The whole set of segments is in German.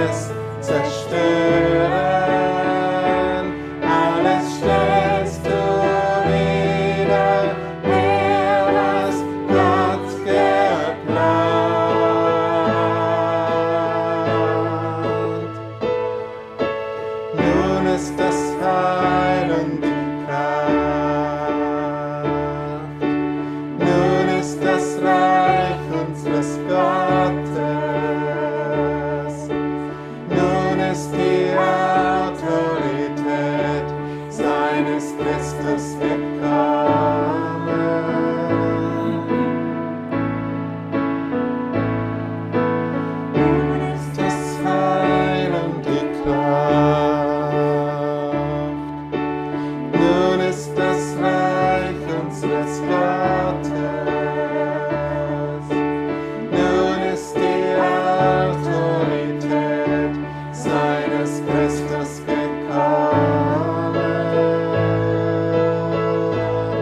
alles zerstören, alles stellst du wieder her, was Gott geplant. Nun ist das Heil und die Kraft, nun ist das Reich unseres Gottes, nun ist die Autorität seines Christus gekommen. Nun ist das Heil und die Kraft, nun ist das Reich unseres Gottes, nun ist die Autorität seines Christus gekommen.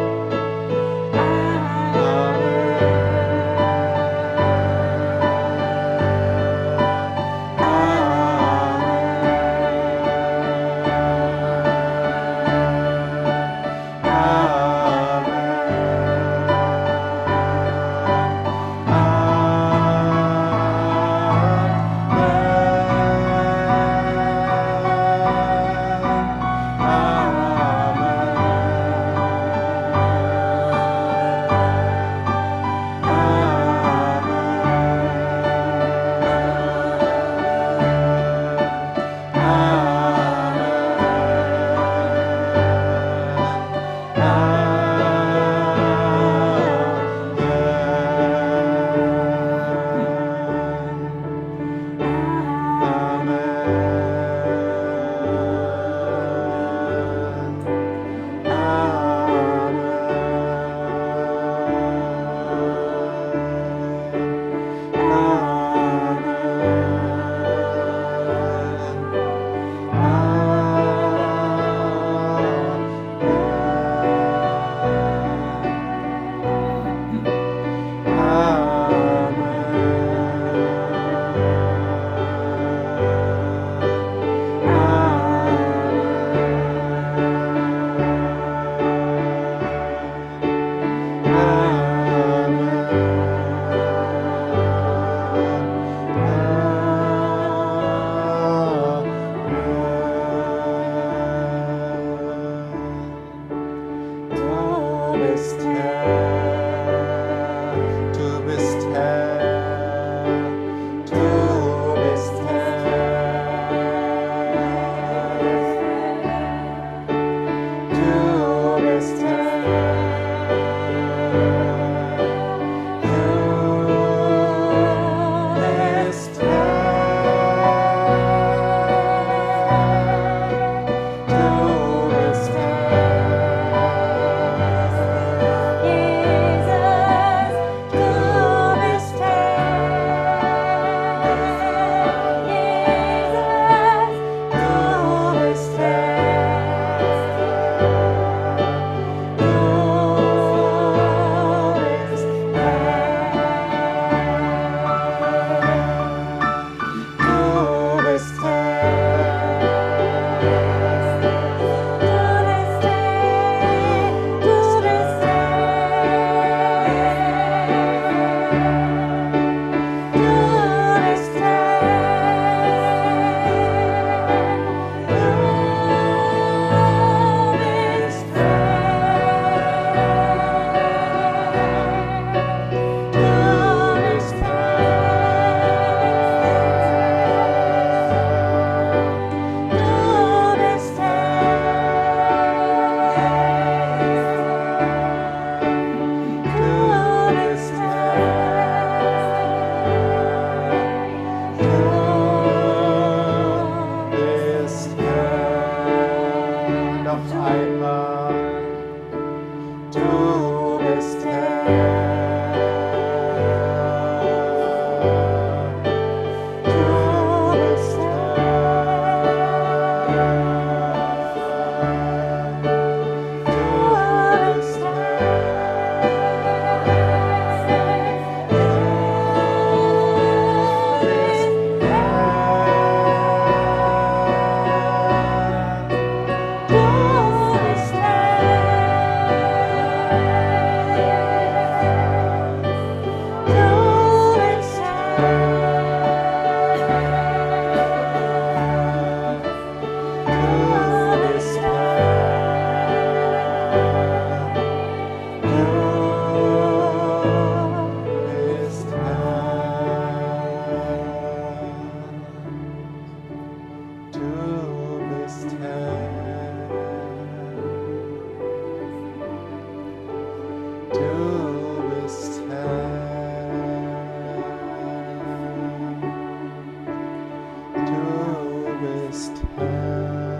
bist Herr.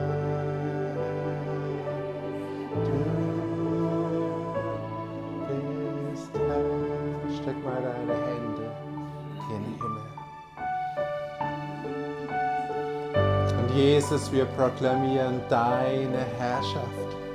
Du bist Herr. Streck mal deine Hände in den Himmel. Und Jesus, wir proklamieren deine Herrschaft.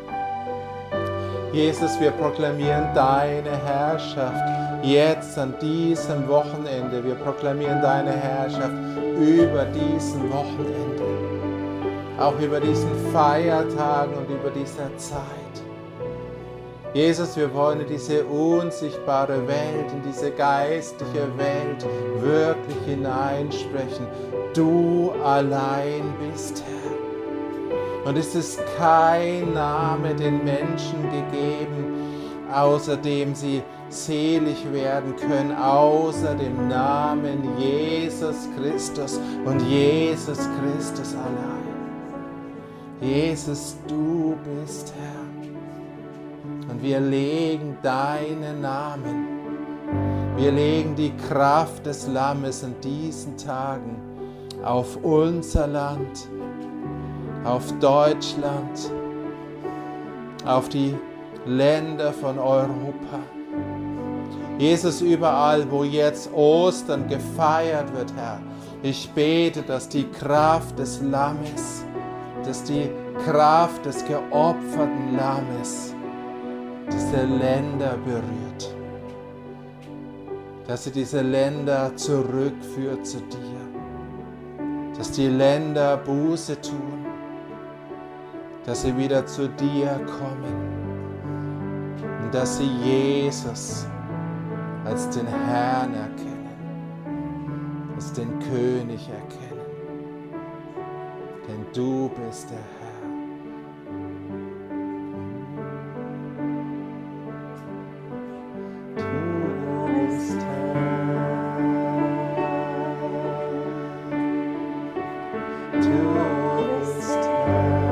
Jesus, wir proklamieren deine Herrschaft jetzt an diesem Wochenende. Wir proklamieren deine Herrschaft über diesen Wochenende, auch über diesen Feiertagen und über diese Zeit. Jesus, wir wollen in diese unsichtbare Welt, in diese geistliche Welt wirklich hineinsprechen. Du allein bist Herr. Und es ist kein Name den Menschen gegeben, außer dem sie selig werden können, außer dem Namen Jesus Christus und Jesus Christus allein. Jesus, du bist Herr. Und wir legen deinen Namen, wir legen die Kraft des Lammes in diesen Tagen auf unser Land, auf Deutschland, auf die Länder von Europa. Jesus, überall, wo jetzt Ostern gefeiert wird, Herr, ich bete, dass die Kraft des Lammes, dass die Kraft des geopferten Lammes diese Länder berührt, dass sie diese Länder zurückführt zu dir, dass die Länder Buße tun, dass sie wieder zu dir kommen und dass sie Jesus als den Herrn erkennen, als den König erkennen, denn du bist der Herr. Du bist Herr. Du bist Herr.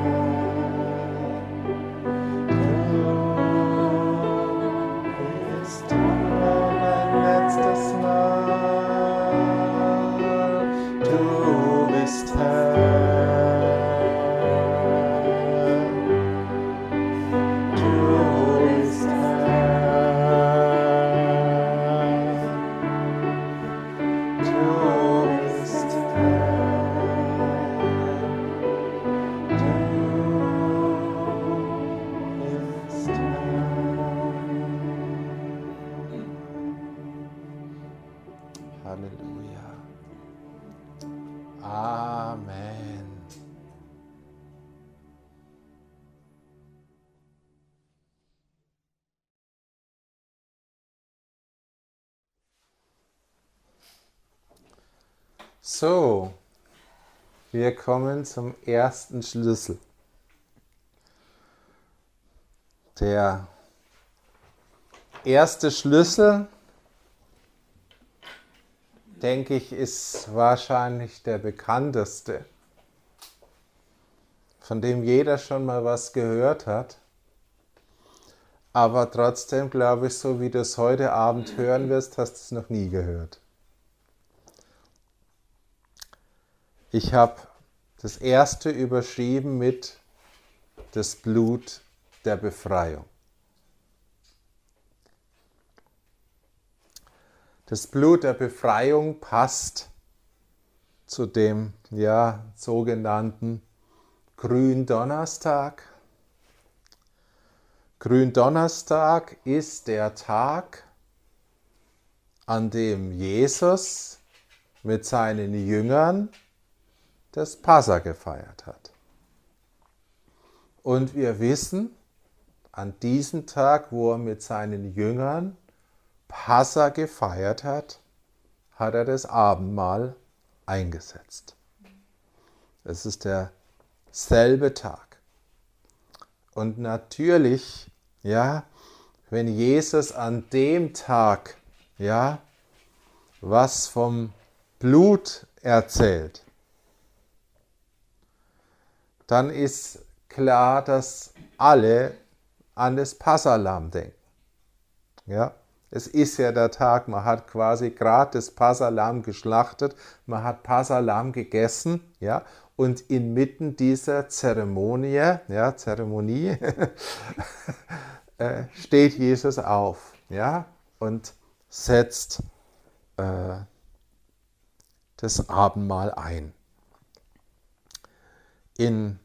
Halleluja. Amen. So, wir kommen zum ersten Schlüssel. Der erste Schlüssel, denke ich, ist wahrscheinlich der bekannteste, von dem jeder schon mal was gehört hat. Aber trotzdem glaube ich, so wie du es heute Abend hören wirst, hast du es noch nie gehört. Ich habe das erste überschrieben mit das Blut der Befreiung. Das Blut der Befreiung passt zu dem sogenannten Gründonnerstag. Gründonnerstag ist der Tag, an dem Jesus mit seinen Jüngern das Passa gefeiert hat. Und wir wissen, an diesem Tag, wo er mit seinen Jüngern Passa gefeiert hat, hat er das Abendmahl eingesetzt. Es ist derselbe Tag. Und natürlich, wenn Jesus an dem Tag, was vom Blut erzählt, dann ist klar, dass alle an das Passalamm denken. Ja? Es ist ja der Tag, man hat quasi gerade das Passahlamm geschlachtet, man hat Passahlamm gegessen, ja, und inmitten dieser Zeremonie steht Jesus auf, ja, und setzt das Abendmahl ein. In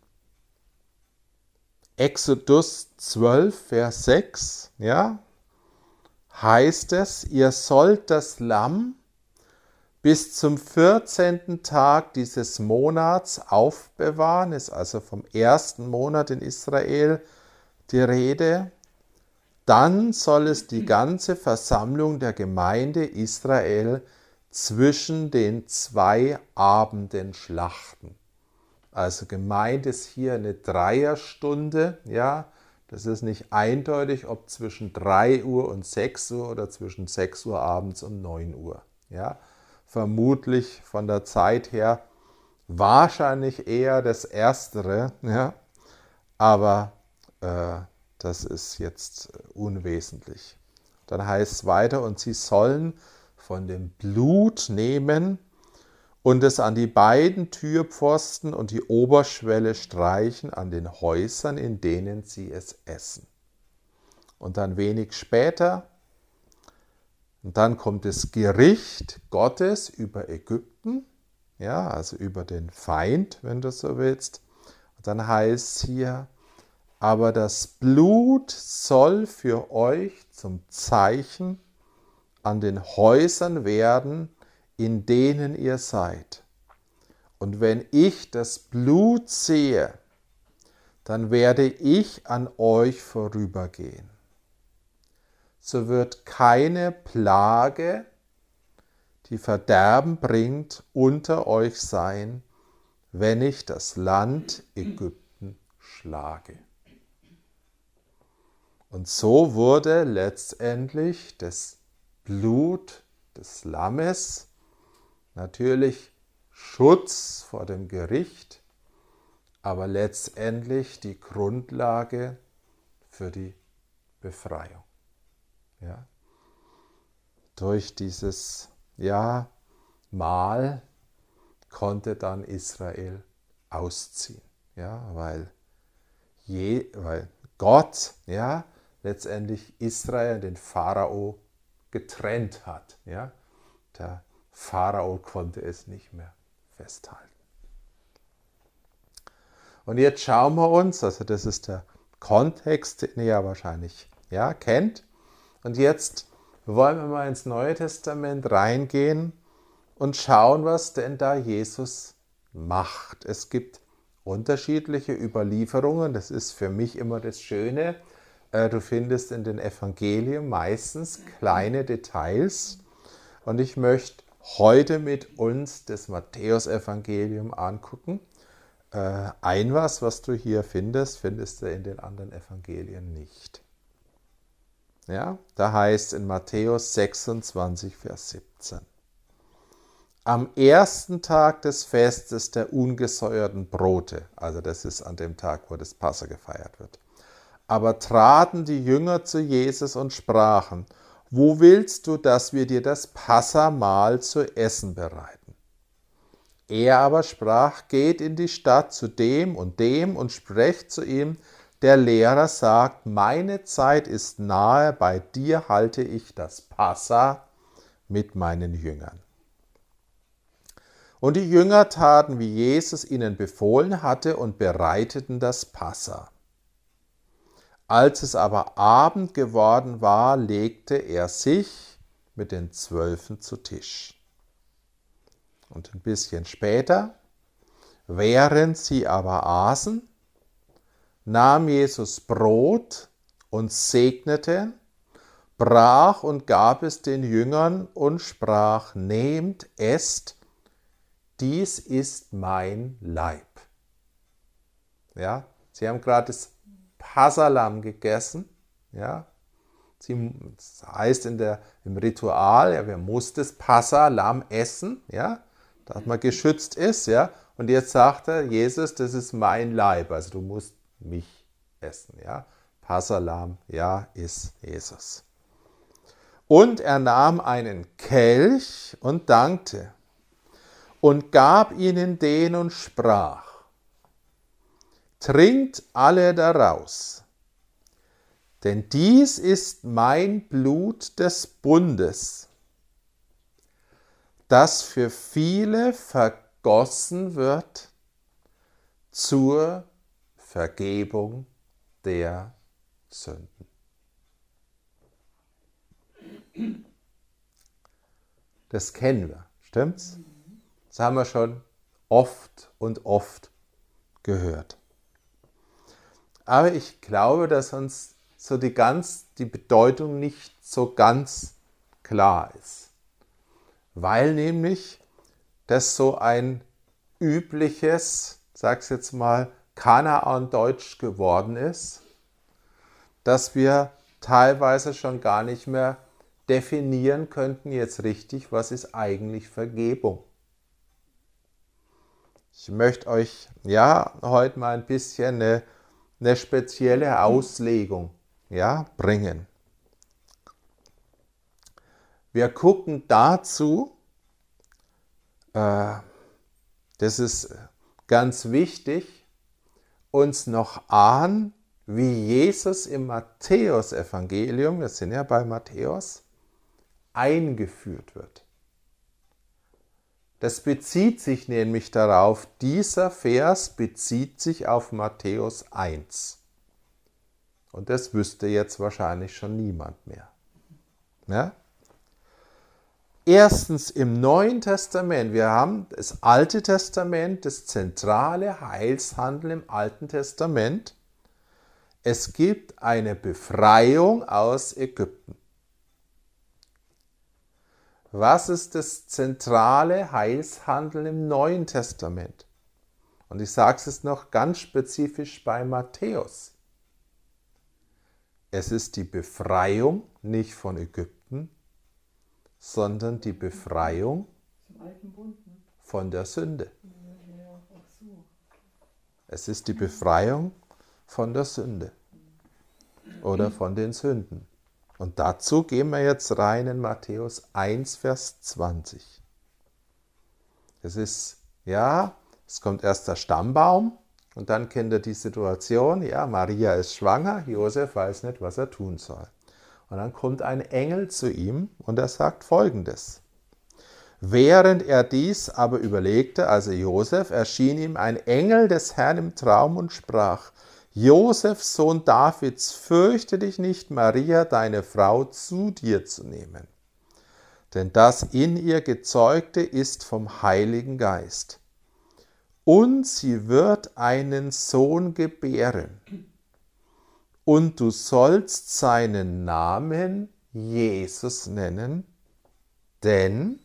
Exodus 12, Vers 6, ja, heißt es, ihr sollt das Lamm bis zum 14. Tag dieses Monats aufbewahren, ist also vom ersten Monat in Israel die Rede. Dann soll es die ganze Versammlung der Gemeinde Israel zwischen den 2 Abenden schlachten. Also gemeint ist hier eine Dreierstunde, ja, das ist nicht eindeutig, ob zwischen 3 Uhr und 6 Uhr oder zwischen 6 Uhr abends und 9 Uhr, ja. Vermutlich von der Zeit her wahrscheinlich eher das Erstere, ja, aber das ist jetzt unwesentlich. Dann heißt es weiter, und sie sollen von dem Blut nehmen und es an die beiden Türpfosten und die Oberschwelle streichen an den Häusern, in denen sie es essen. Und dann wenig später, und dann kommt das Gericht Gottes über Ägypten, ja, also über den Feind, wenn du so willst. Und dann heißt es hier, aber das Blut soll für euch zum Zeichen an den Häusern werden, in denen ihr seid. Und wenn ich das Blut sehe, dann werde ich an euch vorübergehen. So wird keine Plage, die Verderben bringt, unter euch sein, wenn ich das Land Ägypten schlage. Und so wurde letztendlich das Blut des Lammes natürlich Schutz vor dem Gericht, aber letztendlich die Grundlage für die Befreiung. Ja? Durch dieses Mahl konnte dann Israel ausziehen, ja? weil Gott letztendlich Israel, den Pharao, getrennt hat. Ja? Der Pharao konnte es nicht mehr festhalten. Und jetzt schauen wir uns, also das ist der Kontext, den ihr ja wahrscheinlich kennt. Und jetzt wollen wir mal ins Neue Testament reingehen und schauen, was denn da Jesus macht. Es gibt unterschiedliche Überlieferungen, das ist für mich immer das Schöne. Du findest in den Evangelien meistens kleine Details. Und ich möchte heute mit uns das Matthäusevangelium angucken. Was du hier findest, findest du in den anderen Evangelien nicht. Ja, da heißt in Matthäus 26, Vers 17. Am ersten Tag des Festes der ungesäuerten Brote, also das ist an dem Tag, wo das Passa gefeiert wird, aber traten die Jünger zu Jesus und sprachen, wo willst du, dass wir dir das Passamahl zu essen bereiten? Er aber sprach, geht in die Stadt zu dem und sprecht zu ihm, der Lehrer sagt, meine Zeit ist nahe, bei dir halte ich das Passa mit meinen Jüngern. Und die Jünger taten, wie Jesus ihnen befohlen hatte, und bereiteten das Passa. Als es aber Abend geworden war, legte er sich mit den 12 zu Tisch. Und ein bisschen später, während sie aber aßen, nahm Jesus Brot und segnete, brach und gab es den Jüngern und sprach, nehmt, esst, dies ist mein Leib. Ja, sie haben gerade das Passahlamm gegessen. Ja, das heißt im Ritual, wir mussten das Passahlamm essen, ja, dass man geschützt ist. Ja, und jetzt sagt er, Jesus, das ist mein Leib, also du musst mich essen. Ja, Passahlamm, ist Jesus. Und er nahm einen Kelch und dankte und gab ihnen den und sprach: Trinkt alle daraus, denn dies ist mein Blut des Bundes, das für viele vergossen wird zur Vergebung der Sünden. Das kennen wir, stimmt's? Das haben wir schon oft und oft gehört. Aber ich glaube, dass uns so die Bedeutung nicht so ganz klar ist. Weil nämlich das so ein übliches, sag's jetzt mal, Kanaan-Deutsch geworden ist, dass wir teilweise schon gar nicht mehr definieren könnten jetzt richtig, was ist eigentlich Vergebung. Ich möchte euch heute mal ein bisschen eine spezielle Auslegung bringen. Wir gucken dazu, das ist ganz wichtig, uns noch an, wie Jesus im Matthäus-Evangelium, wir sind ja bei Matthäus, eingeführt wird. Das bezieht sich nämlich darauf, dieser Vers bezieht sich auf Matthäus 1. Und das wüsste jetzt wahrscheinlich schon niemand mehr. Ja? Erstens im Neuen Testament, wir haben das Alte Testament, das zentrale Heilshandeln im Alten Testament. Es gibt eine Befreiung aus Ägypten. Was ist das zentrale Heilshandeln im Neuen Testament? Und ich sage es jetzt noch ganz spezifisch bei Matthäus. Es ist die Befreiung nicht von Ägypten, sondern die Befreiung von der Sünde. Es ist die Befreiung von der Sünde oder von den Sünden. Und dazu gehen wir jetzt rein in Matthäus 1, Vers 20. Es ist, es kommt erst der Stammbaum und dann kennt ihr die Situation, Maria ist schwanger, Josef weiß nicht, was er tun soll. Und dann kommt ein Engel zu ihm und er sagt Folgendes. Während er dies aber überlegte, also Josef, erschien ihm ein Engel des Herrn im Traum und sprach: Josef, Sohn Davids, fürchte dich nicht, Maria, deine Frau, zu dir zu nehmen. Denn das in ihr Gezeugte ist vom Heiligen Geist. Und sie wird einen Sohn gebären. Und du sollst seinen Namen Jesus nennen, denn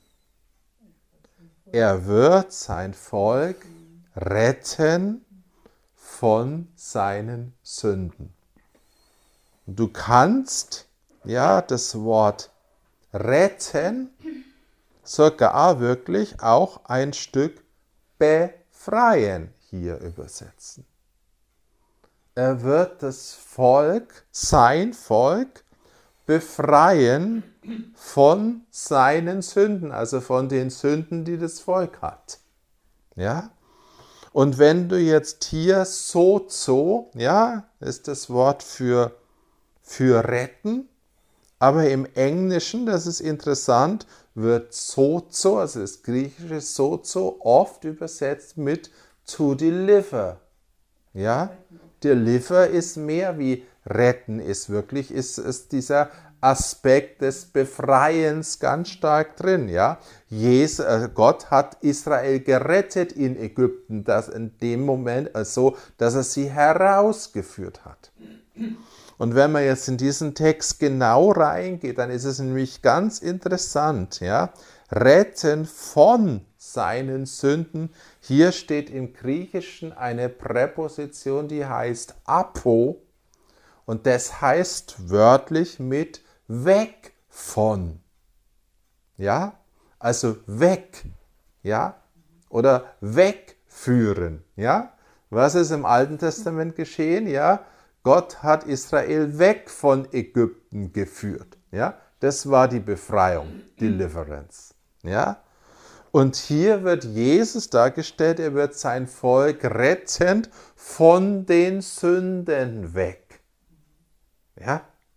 er wird sein Volk retten von seinen Sünden. Und du kannst das Wort retten sogar wirklich auch ein Stück befreien hier übersetzen. Er wird das Volk, sein Volk, befreien von seinen Sünden, also von den Sünden, die das Volk hat. Ja? Und wenn du jetzt hier sozo, ist das Wort für retten, aber im Englischen, das ist interessant, wird sozo, also das griechische sozo, oft übersetzt mit to deliver. Ja? Deliver ist mehr wie retten ist wirklich, ist dieser Aspekt des Befreiens ganz stark drin. Ja? Gott hat Israel gerettet in Ägypten, das in dem Moment so, dass er sie herausgeführt hat. Und wenn man jetzt in diesen Text genau reingeht, dann ist es nämlich ganz interessant. Ja? Retten von seinen Sünden. Hier steht im Griechischen eine Präposition, die heißt apo. Und das heißt wörtlich mit weg von. Ja? Also weg. Ja? Oder wegführen. Ja? Was ist im Alten Testament geschehen? Ja? Gott hat Israel weg von Ägypten geführt. Ja? das war die Befreiung, Deliverance. Ja? Und hier wird Jesus dargestellt, er wird sein Volk retten von den Sünden weg. Ja?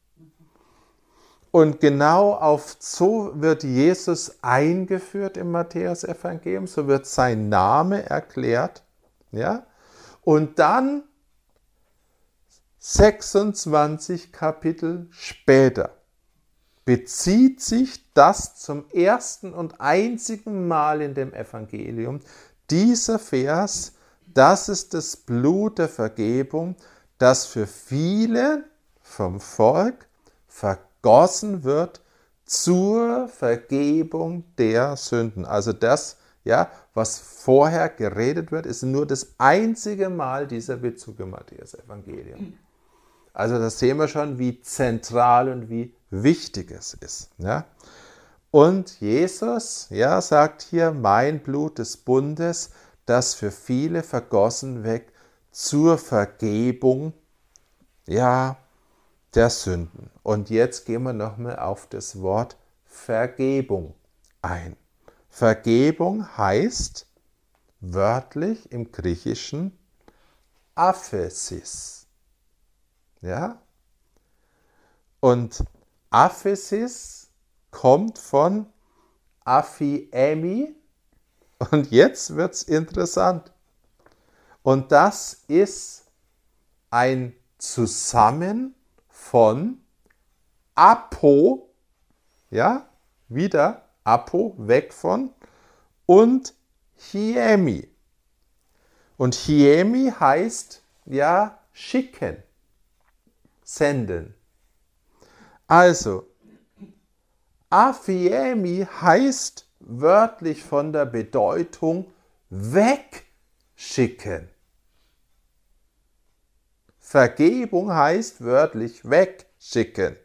Und genau so wird Jesus eingeführt im Matthäus-Evangelium, so wird sein Name erklärt. Ja? Und dann 26 Kapitel später bezieht sich das zum ersten und einzigen Mal in dem Evangelium, dieser Vers, das ist das Blut der Vergebung, das für viele vom Volk vergossen wird zur Vergebung der Sünden. Also das, ja, was vorher geredet wird, ist nur das einzige Mal dieser Bezug im Matthäus-Evangelium. Also das sehen wir schon, wie zentral und wie wichtig es ist. Ja? Und Jesus, ja, sagt hier, mein Blut des Bundes, das für viele vergossen wird zur Vergebung, ja, der Sünden. Und jetzt gehen wir nochmal auf das Wort Vergebung ein. Vergebung heißt wörtlich im Griechischen Aphesis. Ja? Und Aphesis kommt von Aphiemi. Und jetzt wird es interessant. Und das ist ein Zusammen von Apo, ja, wieder Apo, weg von, und Hiemi. Und Hiemi heißt, ja, schicken, senden. Also, Aphiemi heißt wörtlich von der Bedeutung wegschicken. Vergebung heißt wörtlich wegschicken.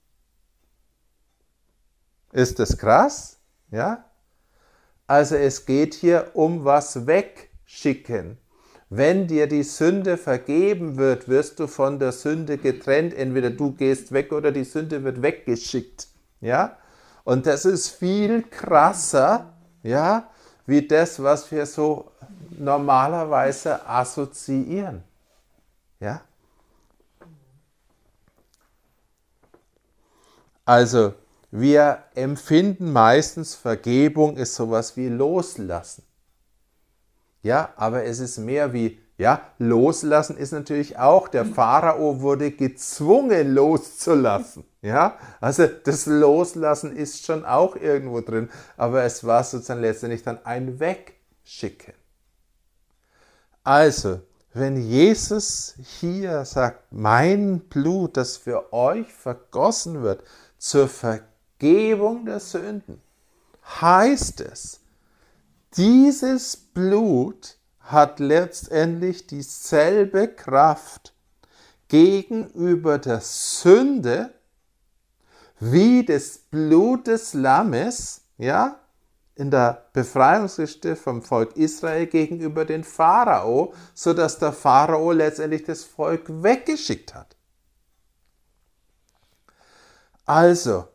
Ist das krass? Ja? Also es geht hier um was wegschicken. Wenn dir die Sünde vergeben wird, wirst du von der Sünde getrennt. Entweder du gehst weg oder die Sünde wird weggeschickt. Ja? Und das ist viel krasser, ja, wie das, was wir so normalerweise assoziieren. Ja? Also, wir empfinden meistens, Vergebung ist sowas wie Loslassen. Ja, aber es ist mehr wie, ja, loslassen ist natürlich auch, der Pharao wurde gezwungen loszulassen. Ja, also das Loslassen ist schon auch irgendwo drin, aber es war sozusagen letztendlich dann ein Wegschicken. Also, wenn Jesus hier sagt, mein Blut, das für euch vergossen wird, zur Vergebung der Sünden, heißt es, dieses Blut hat letztendlich dieselbe Kraft gegenüber der Sünde wie das Blut des Lammes, ja, in der Befreiungsgeschichte vom Volk Israel gegenüber den Pharao, sodass der Pharao letztendlich das Volk weggeschickt hat. Also,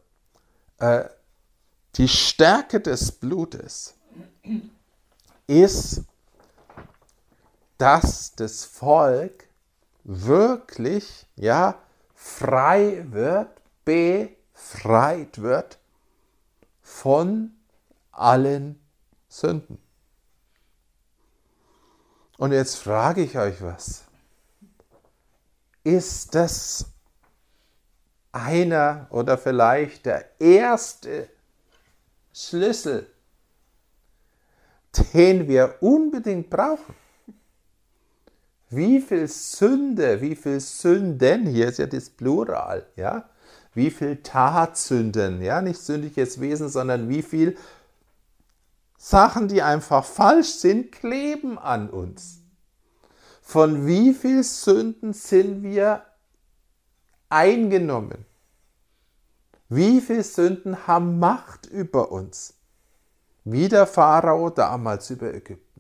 die Stärke des Blutes ist, dass das Volk wirklich, ja, frei wird, befreit wird von allen Sünden. Und jetzt frage ich euch was. Ist das einer oder vielleicht der erste Schlüssel, den wir unbedingt brauchen? Wie viel Sünde, wie viel Sünden, hier ist ja das Plural, ja? Wie viel Tatsünden, ja, nicht sündiges Wesen, sondern wie viel Sachen, die einfach falsch sind, kleben an uns. Von wie viel Sünden sind wir eingenommen? Wie viele Sünden haben Macht über uns? Wie der Pharao damals über Ägypten.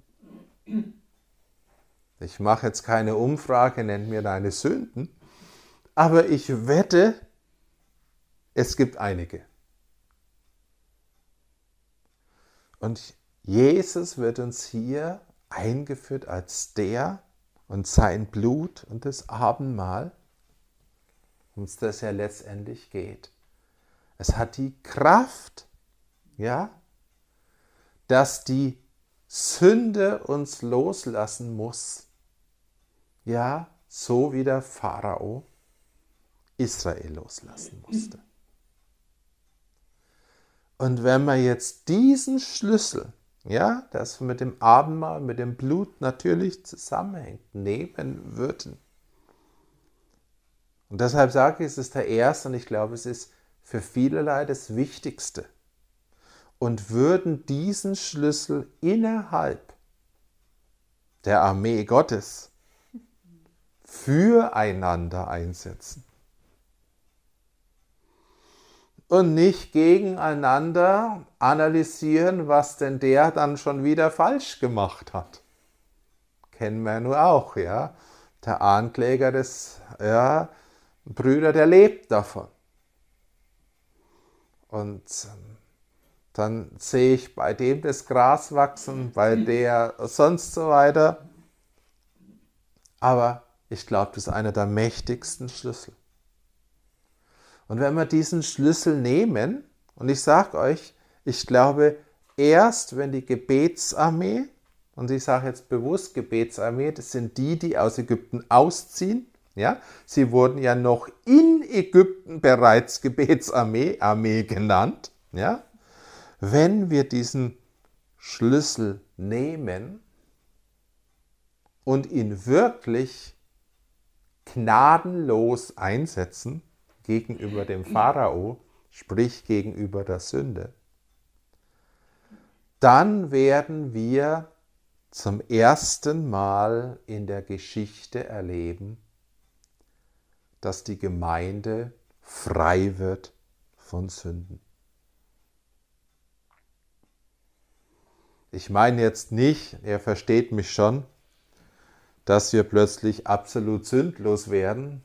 Ich mache jetzt keine Umfrage, nenn mir deine Sünden, aber ich wette, es gibt einige. Und Jesus wird uns hier eingeführt als der und sein Blut und das Abendmahl, um das ja letztendlich geht. Es hat die Kraft, ja, dass die Sünde uns loslassen muss. Ja, so wie der Pharao Israel loslassen musste. Und wenn wir jetzt diesen Schlüssel, ja, das mit dem Abendmahl, mit dem Blut natürlich zusammenhängt, nehmen würden. Und deshalb sage ich, es ist der erste und ich glaube, es ist für vielerlei das Wichtigste. Und würden diesen Schlüssel innerhalb der Armee Gottes füreinander einsetzen. Und nicht gegeneinander analysieren, was denn der dann schon wieder falsch gemacht hat. Kennen wir nur auch, ja. Der Ankläger des Brüder, der lebt davon. Und dann sehe ich bei dem das Gras wachsen, bei der sonst so weiter. Aber ich glaube, das ist einer der mächtigsten Schlüssel. Und wenn wir diesen Schlüssel nehmen, und ich sage euch, ich glaube, erst wenn die Gebetsarmee, und ich sage jetzt bewusst Gebetsarmee, das sind die, die aus Ägypten ausziehen, ja, sie wurden ja noch in Ägypten bereits Gebetsarmee genannt, ja, wenn wir diesen Schlüssel nehmen und ihn wirklich gnadenlos einsetzen gegenüber dem Pharao, sprich gegenüber der Sünde, dann werden wir zum ersten Mal in der Geschichte erleben, dass die Gemeinde frei wird von Sünden. Ich meine jetzt nicht, ihr versteht mich schon, dass wir plötzlich absolut sündlos werden.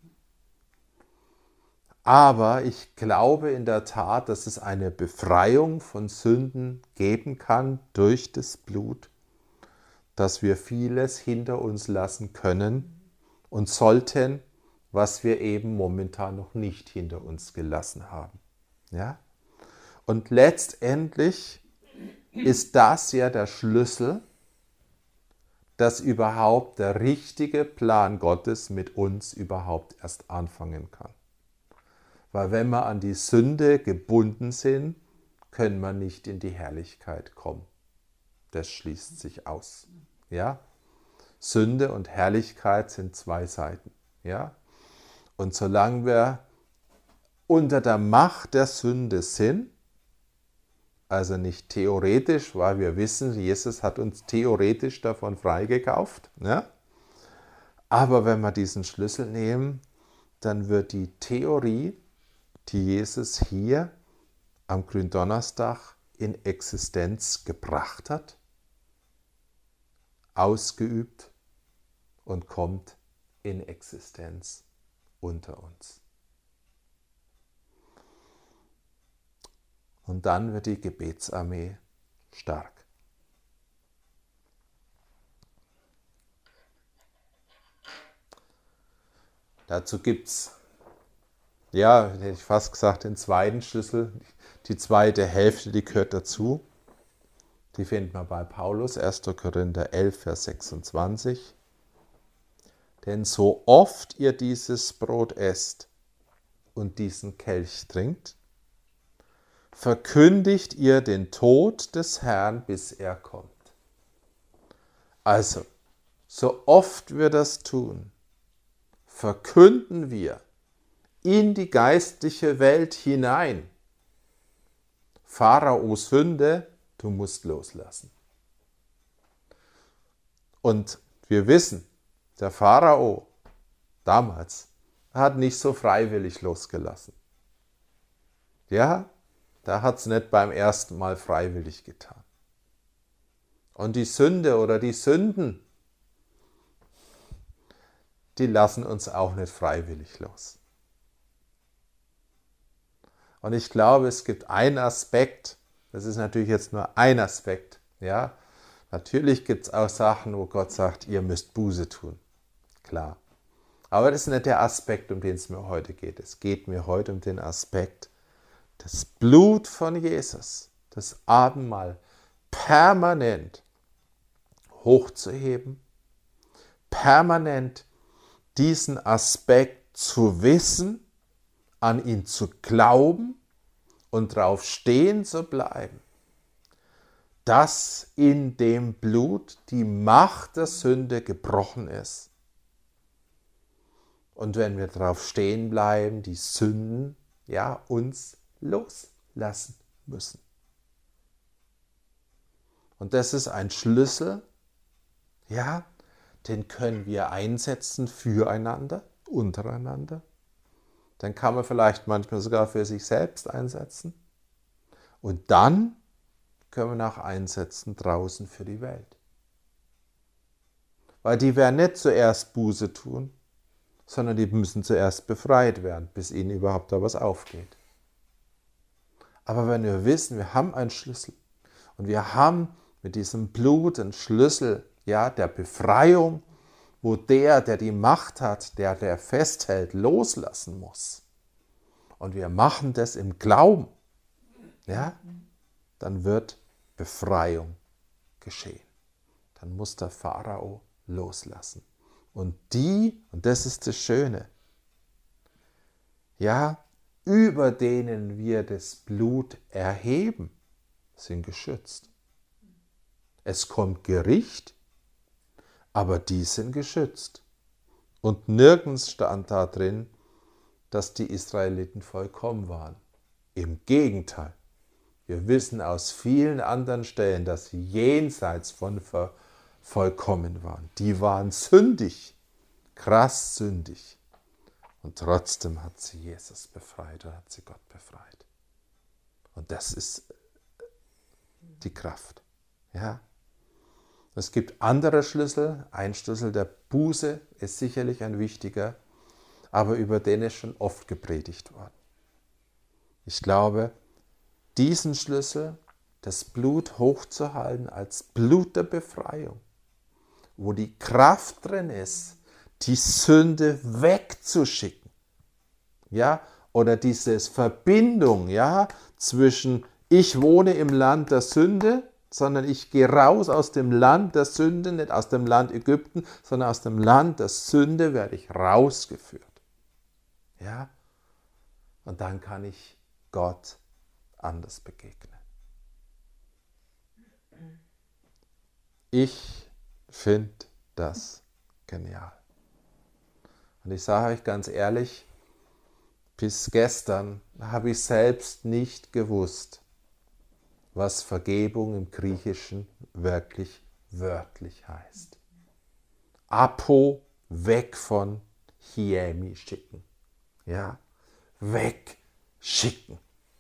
Aber ich glaube in der Tat, dass es eine Befreiung von Sünden geben kann durch das Blut, dass wir vieles hinter uns lassen können und sollten, was wir eben momentan noch nicht hinter uns gelassen haben. Ja? Und letztendlich ist das ja der Schlüssel, dass überhaupt der richtige Plan Gottes mit uns überhaupt erst anfangen kann. Weil wenn wir an die Sünde gebunden sind, können wir nicht in die Herrlichkeit kommen. Das schließt sich aus. Ja? Sünde und Herrlichkeit sind zwei Seiten. Ja? Und solange wir unter der Macht der Sünde sind, also nicht theoretisch, weil wir wissen, Jesus hat uns theoretisch davon freigekauft, ja? Aber wenn wir diesen Schlüssel nehmen, dann wird die Theorie, die Jesus hier am Gründonnerstag in Existenz gebracht hat, ausgeübt und kommt in Existenz unter uns. Und dann wird die Gebetsarmee stark. Dazu gibt es, ja, hätte ich fast gesagt, den zweiten Schlüssel. Die zweite Hälfte, die gehört dazu. Die findet man bei Paulus, 1. Korinther 11, Vers 26. Denn so oft ihr dieses Brot esst und diesen Kelch trinkt, verkündigt ihr den Tod des Herrn, bis er kommt. Also, so oft wir das tun, verkünden wir in die geistliche Welt hinein: Pharao Sünde, du musst loslassen. Und wir wissen, der Pharao damals hat nicht so freiwillig losgelassen. Ja, da hat es nicht beim ersten Mal freiwillig getan. Und die Sünde oder die Sünden, die lassen uns auch nicht freiwillig los. Und ich glaube, es gibt einen Aspekt, Das ist natürlich jetzt nur ein Aspekt. Ja? Natürlich gibt es auch Sachen, wo Gott sagt, ihr müsst Buße tun. Klar. Aber das ist nicht der Aspekt, um den es mir heute geht. Es geht mir heute um den Aspekt, das Blut von Jesus, das Abendmahl, permanent hochzuheben, permanent diesen Aspekt zu wissen, an ihn zu glauben und drauf stehen zu bleiben, dass in dem Blut die Macht der Sünde gebrochen ist. Und wenn wir drauf stehen bleiben, die Sünden uns loslassen müssen. Und das ist ein Schlüssel, den können wir einsetzen füreinander, untereinander. Dann kann man vielleicht manchmal sogar für sich selbst einsetzen. Und dann können wir auch einsetzen draußen für die Welt. Weil die werden nicht zuerst Buße tun, sondern die müssen zuerst befreit werden, bis ihnen überhaupt da was aufgeht. Aber wenn wir wissen, wir haben einen Schlüssel und wir haben mit diesem Blut einen Schlüssel der Befreiung, wo der die Macht hat, der festhält, loslassen muss. Und wir machen das im Glauben, dann wird Befreiung geschehen. Dann muss der Pharao loslassen. Und das ist das Schöne, über denen wir das Blut erheben, sind geschützt. Es kommt Gericht, aber die sind geschützt. Und nirgends stand da drin, dass die Israeliten vollkommen waren. Im Gegenteil. Wir wissen aus vielen anderen Stellen, dass sie jenseits von vollkommen waren. Die waren sündig, krass sündig. Und trotzdem hat sie Jesus befreit oder hat sie Gott befreit. Und das ist die Kraft. Es gibt andere Schlüssel. Ein Schlüssel der Buße ist sicherlich ein wichtiger, aber über den ist schon oft gepredigt worden. Ich glaube, diesen Schlüssel, das Blut hochzuhalten als Blut der Befreiung, wo die Kraft drin ist, die Sünde wegzuschicken. Oder diese Verbindung zwischen ich wohne im Land der Sünde, sondern ich gehe raus aus dem Land der Sünde, nicht aus dem Land Ägypten, sondern aus dem Land der Sünde werde ich rausgeführt. Und dann kann ich Gott anders begegnen. Ich finde das genial. Und ich sage euch ganz ehrlich, bis gestern habe ich selbst nicht gewusst, was Vergebung im Griechischen wirklich wörtlich heißt. Apo, weg von, hiemi, schicken. Wegschicken.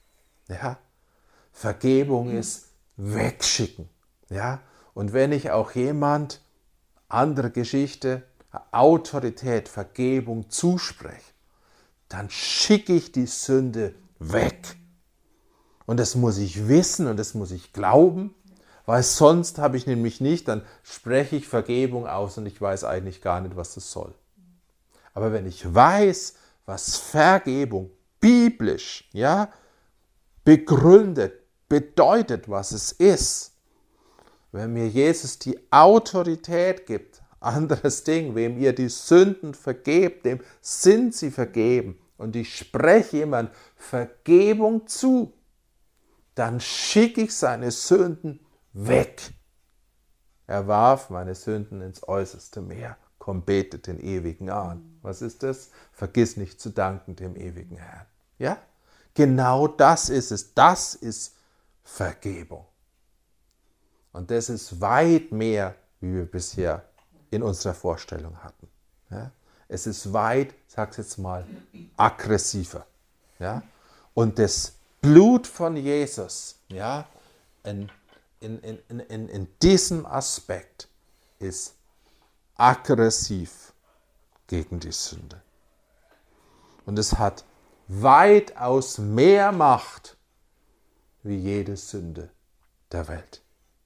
Vergebung ist wegschicken. Und wenn ich auch jemand, andere Geschichte, Autorität, Vergebung zuspreche, dann schicke ich die Sünde weg. Und das muss ich wissen und das muss ich glauben, weil sonst habe ich nämlich nicht, dann spreche ich Vergebung aus und ich weiß eigentlich gar nicht, was das soll. Aber wenn ich weiß, was Vergebung biblisch, begründet, bedeutet, was es ist, wenn mir Jesus die Autorität gibt, anderes Ding, wem ihr die Sünden vergebt, dem sind sie vergeben. Und ich spreche jemand Vergebung zu, dann schicke ich seine Sünden weg. Er warf meine Sünden ins äußerste Meer. Komm, betet den Ewigen an. Was ist das? Vergiss nicht zu danken dem ewigen Herrn. Genau das ist es. Das ist Vergebung. Und das ist weit mehr, wie wir bisher in unserer Vorstellung hatten. Es ist weit, ich sage es jetzt mal, aggressiver. Und das Blut von Jesus, in diesem Aspekt ist aggressiv gegen die Sünde. Und es hat weitaus mehr Macht wie jede Sünde der Welt.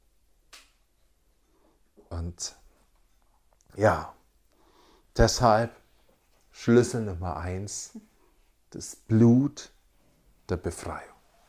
Und ja, deshalb Schlüssel Nummer 1, das Blut der Befreiung.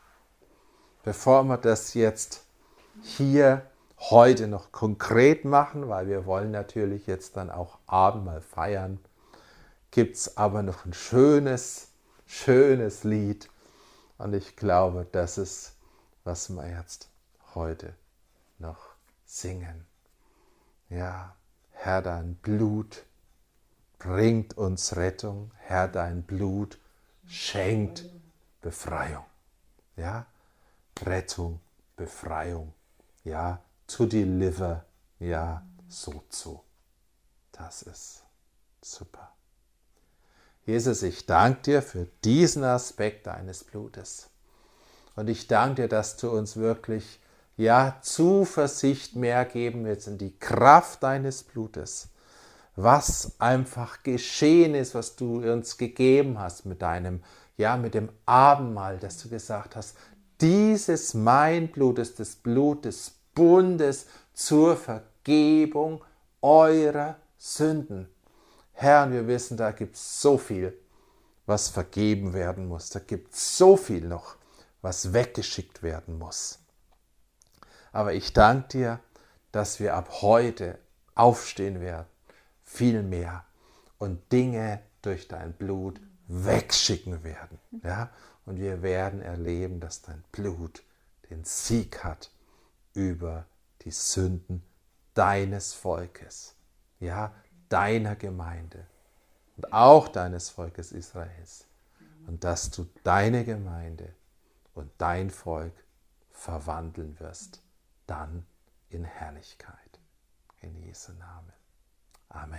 Bevor wir das jetzt hier heute noch konkret machen, weil wir wollen natürlich jetzt dann auch Abendmahl feiern, gibt es aber noch ein schönes Lied. Und ich glaube, das ist, was wir jetzt heute noch singen. Ja, Herr, dein Blut bringt uns Rettung. Herr, dein Blut schenkt Befreiung. Ja, Rettung, Befreiung. Ja, to deliver. Ja, so. Das ist super. Jesus, ich danke dir für diesen Aspekt deines Blutes. Und ich danke dir, dass du uns wirklich, ja, Zuversicht mehr geben willst in die Kraft deines Blutes. Was einfach geschehen ist, was du uns gegeben hast mit deinem, ja, mit dem Abendmahl, dass du gesagt hast, dieses mein Blut ist das Blut des Bundes zur Vergebung eurer Sünden. Herr, wir wissen, da gibt es so viel, was vergeben werden muss. Da gibt es so viel noch, was weggeschickt werden muss. Aber ich danke dir, dass wir ab heute aufstehen werden, viel mehr, und Dinge durch dein Blut wegschicken werden. Ja? Und wir werden erleben, dass dein Blut den Sieg hat über die Sünden deines Volkes, ja, deiner Gemeinde und auch deines Volkes Israels. Und dass du deine Gemeinde und dein Volk verwandeln wirst, dann in Herrlichkeit. In Jesu Namen. Amen.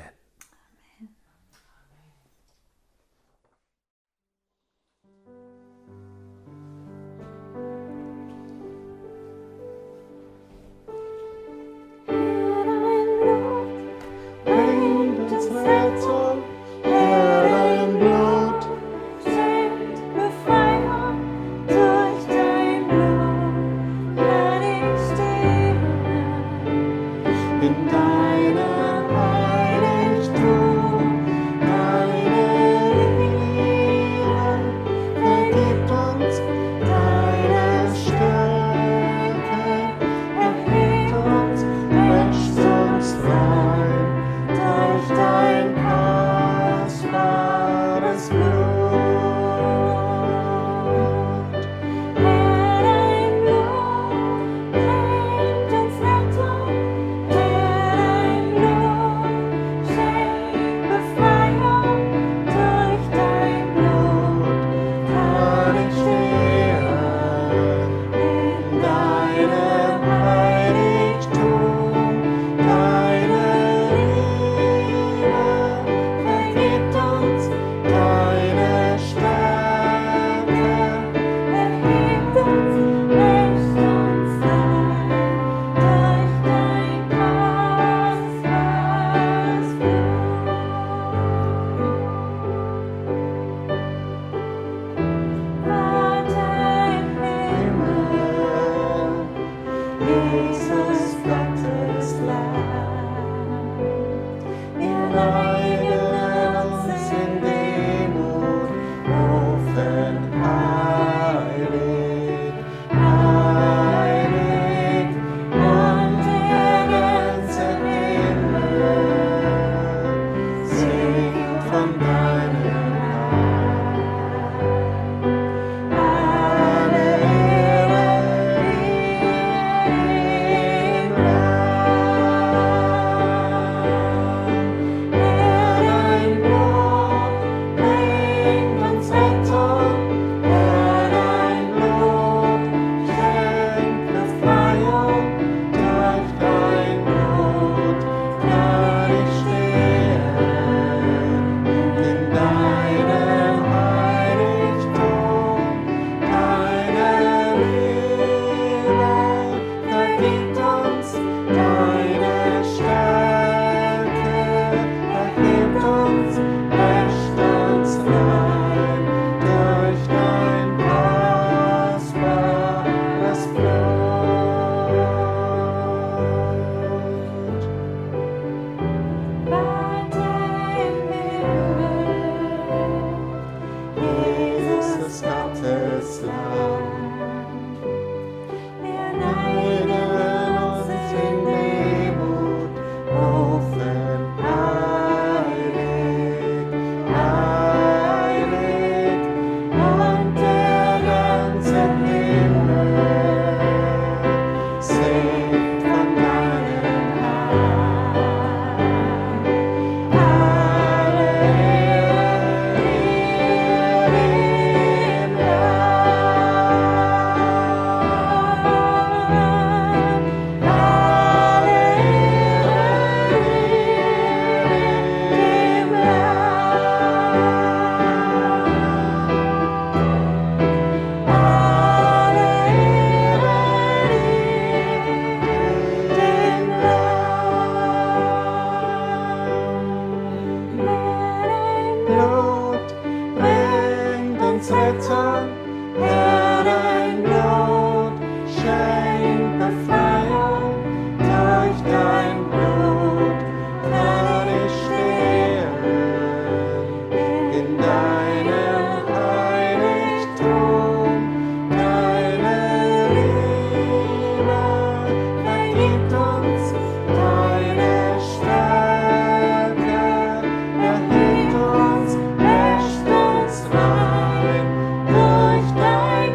Rettung, Herr, dein Blut schenkt Befreiung, durch dein Blut kann ich stehen, in deinem Heiligtum, deine Liebe vergibt uns deine Stärke, erhebt uns, wäscht uns rein durch dein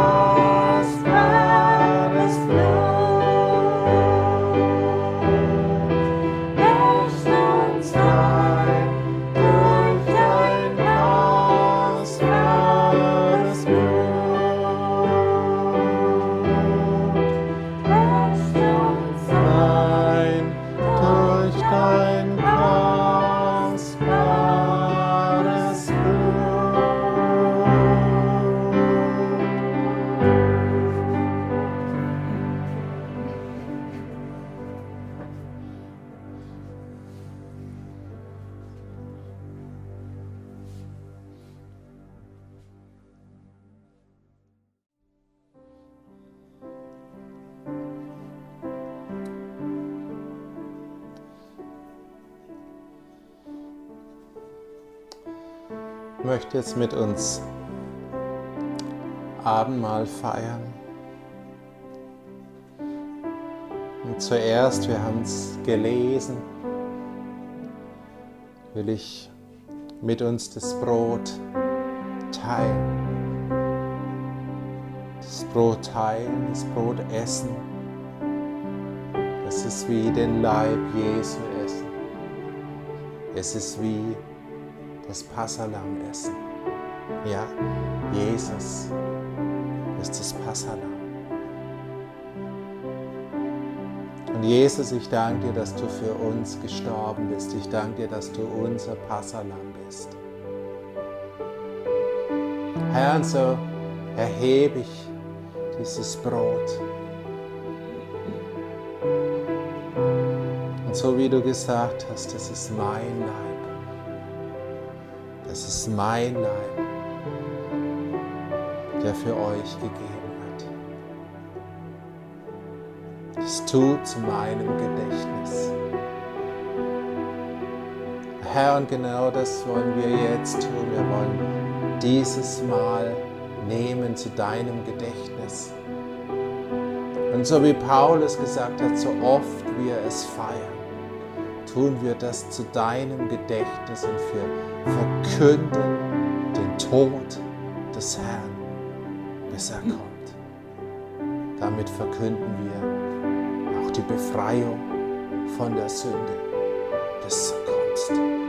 kostbares Blut. Wäscht uns rein durch dein kostbares Blut. Wäscht uns rein durch dein kostbares Blut. Ich möchte jetzt mit uns Abendmahl feiern. Und zuerst, wir haben es gelesen, will ich mit uns das Brot teilen. Das Brot teilen, das Brot essen. Es ist wie den Leib Jesu essen. Es ist wie das Passahlamm essen. Ja, Jesus ist das Passahlamm. Und Jesus, ich danke dir, dass du für uns gestorben bist. Ich danke dir, dass du unser Passahlamm bist. Herr, und so erhebe ich dieses Brot. Und so wie du gesagt hast, das ist mein Leib. Das ist mein Leib, der für euch gegeben wird. Das tut zu meinem Gedächtnis. Herr, und genau das wollen wir jetzt tun. Wir wollen dieses Mal nehmen zu deinem Gedächtnis. Und so wie Paulus gesagt hat, so oft wir es feiern, tun wir das zu deinem Gedächtnis und wir verkünden den Tod des Herrn, bis er kommt. Damit verkünden wir auch die Befreiung von der Sünde, bis du kommst.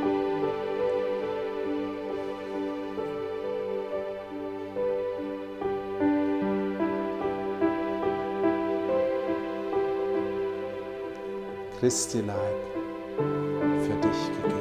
Christi Leib für dich gegeben.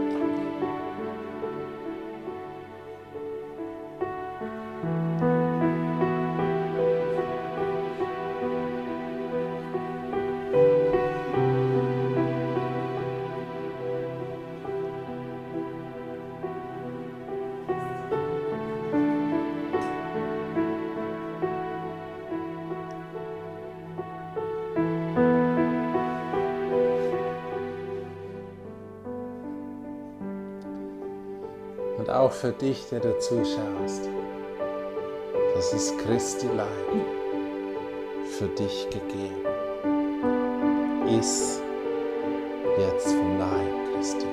Und auch für dich, der du zuschaust, das ist Christi Leib für dich gegeben. Iss jetzt vom Leib Christi.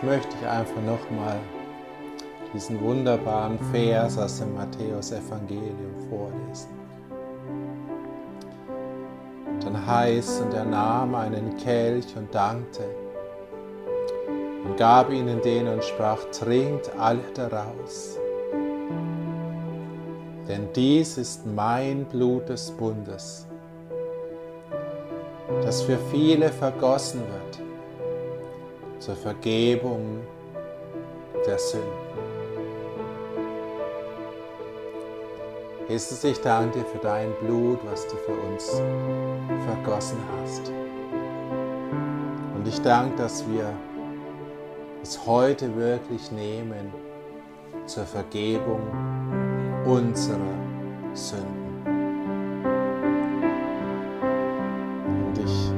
möchte ich einfach nochmal diesen wunderbaren Vers aus dem Matthäus-Evangelium vorlesen. Dann heißt, und er nahm einen Kelch und dankte und gab ihnen den und sprach, trinkt alle daraus. Denn dies ist mein Blut des Bundes, das für viele vergossen wird, zur Vergebung der Sünden. Jesus, ich danke dir für dein Blut, was du für uns vergossen hast. Und ich danke, dass wir es heute wirklich nehmen zur Vergebung unserer Sünden. Und ich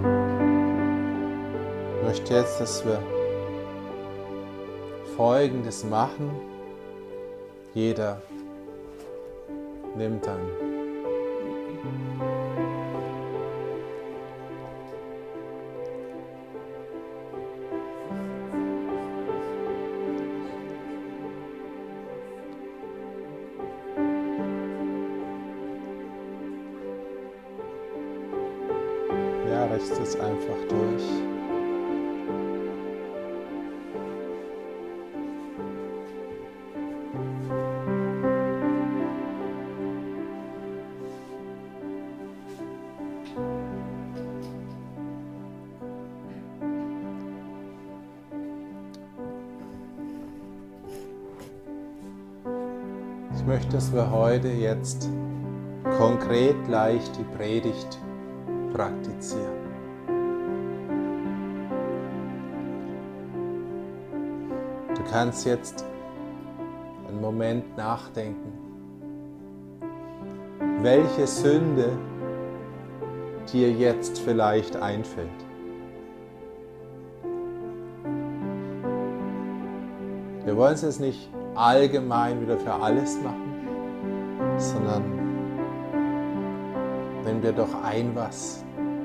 möchte jetzt, dass wir Folgendes machen. Jeder nimmt dann reicht es einfach durch. Ich möchte, dass wir heute jetzt konkret gleich die Predigt praktizieren. Du kannst jetzt einen Moment nachdenken, welche Sünde dir jetzt vielleicht einfällt. Wir wollen es jetzt nicht allgemein wieder für alles machen, sondern nimm dir doch ein was.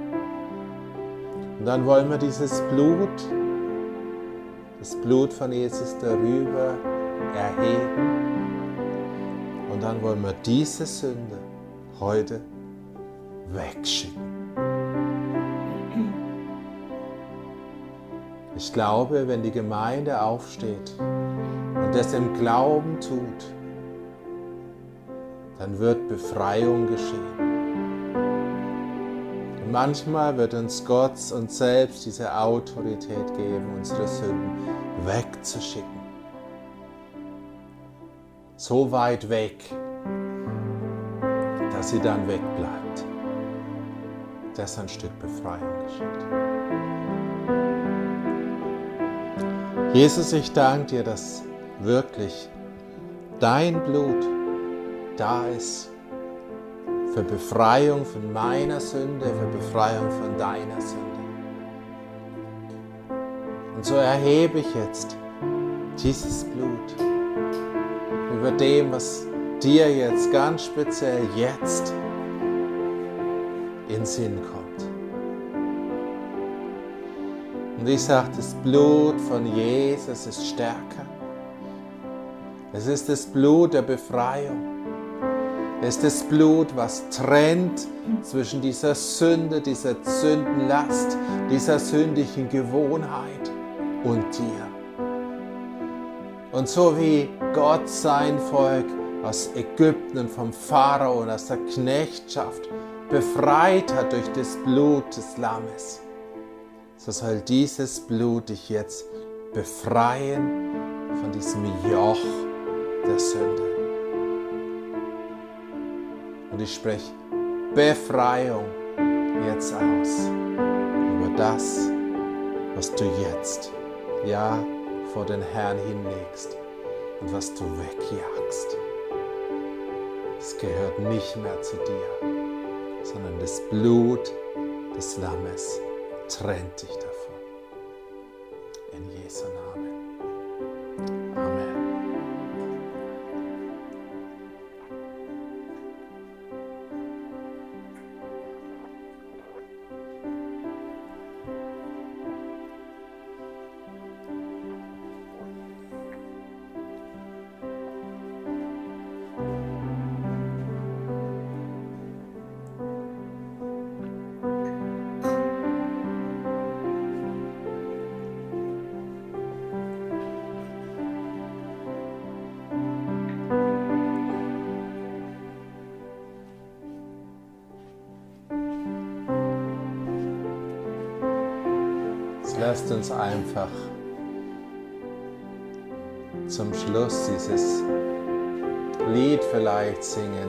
Und dann wollen wir dieses Blut, das Blut von Jesus darüber erheben. Und dann wollen wir diese Sünde heute wegschicken. Ich glaube, wenn die Gemeinde aufsteht und das im Glauben tut, dann wird Befreiung geschehen. Und manchmal wird uns Gott uns selbst diese Autorität geben, unsere Sünden wegzuschicken. So weit weg, dass sie dann wegbleibt. Dass ein Stück Befreiung geschieht. Jesus, ich danke dir, dass wirklich dein Blut da ist für Befreiung von meiner Sünde, für Befreiung von deiner Sünde. Und so erhebe ich jetzt dieses Blut über dem, was dir jetzt ganz speziell jetzt in den Sinn kommt. Und ich sage, das Blut von Jesus ist stärker. Es ist das Blut der Befreiung. Es ist das Blut, was trennt zwischen dieser Sünde, dieser Sündenlast, dieser sündigen Gewohnheit und dir. Und so wie Gott sein Volk aus Ägypten und vom Pharao und aus der Knechtschaft befreit hat durch das Blut des Lammes, so soll dieses Blut dich jetzt befreien von diesem Joch der Sünde. Und ich spreche Befreiung jetzt aus über das, was du jetzt, ja, vor den Herrn hinlegst und was du wegjagst. Es gehört nicht mehr zu dir, sondern das Blut des Lammes trennt dich davon. In Jesu Namen. Amen. Lasst uns einfach zum Schluss dieses Lied vielleicht singen.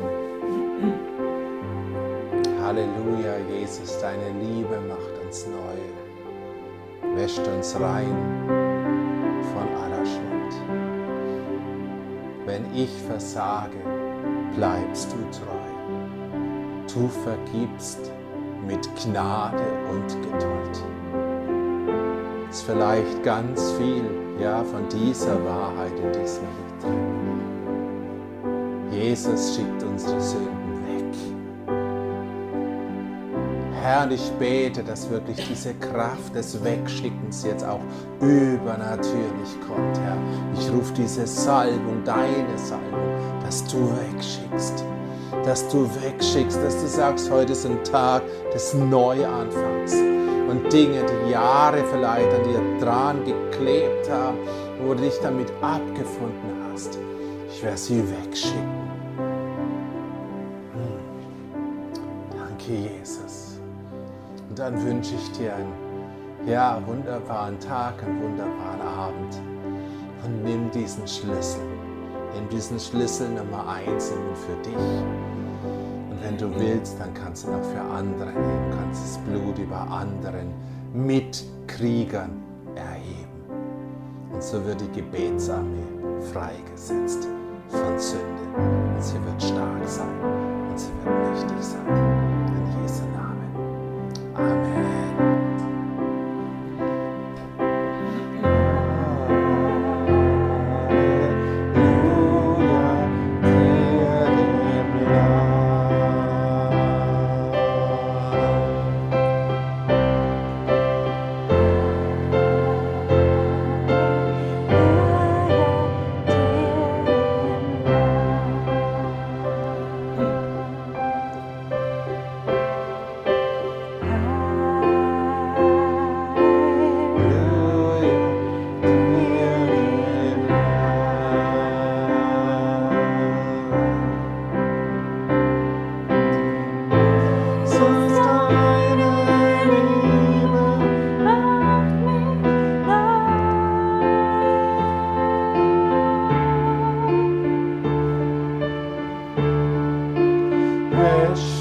Halleluja, Jesus, deine Liebe macht uns neu, wäscht uns rein von aller Schuld. Wenn ich versage, bleibst du treu. Du vergibst mit Gnade und Geduld. Es ist vielleicht ganz viel, ja, von dieser Wahrheit in diesem Lied drin. Jesus schickt unsere Sünden weg. Herr, und ich bete, dass wirklich diese Kraft des Wegschickens jetzt auch übernatürlich kommt, Herr. Ich rufe diese Salbung, deine Salbung, dass du wegschickst. Dass du wegschickst, dass du sagst, heute ist ein Tag des Neuanfangs. Und Dinge, die Jahre vielleicht an dir dran geklebt haben, wo du dich damit abgefunden hast, ich werde sie wegschicken. Danke, Jesus. Und dann wünsche ich dir einen wunderbaren Tag, einen wunderbaren Abend. Und nimm diesen Schlüssel. Nimm diesen Schlüssel Nummer 1 für dich. Und wenn du willst, dann kannst du noch für andere nehmen, kannst das Blut über anderen Mitkriegern erheben. Und so wird die Gebetsarmee freigesetzt von Sünde. Und sie wird stark sein und sie wird mächtig sein. In Jesu Namen. Amen. Wish